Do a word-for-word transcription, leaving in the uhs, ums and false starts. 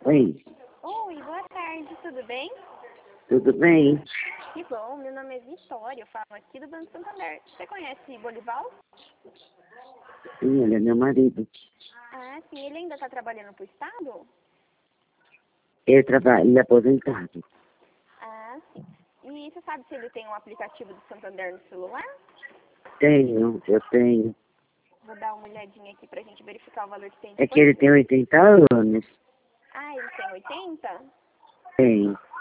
Oi, Oi, boa tarde, tudo bem? tudo bem? Que bom, meu nome é Vitória, eu falo aqui do Banco Santander. Você conhece Bolival? Sim, ele é meu marido. Ah, sim, ele ainda está trabalhando para o Estado? Ele trabalha, ele é aposentado. Ah, sim. E você sabe se ele tem um aplicativo do Santander no celular? Tenho, eu tenho. Vou dar uma olhadinha aqui para a gente verificar o valor que tem É que ele disponível. tem oitenta anos. Ah, ele tem oitenta? Tem.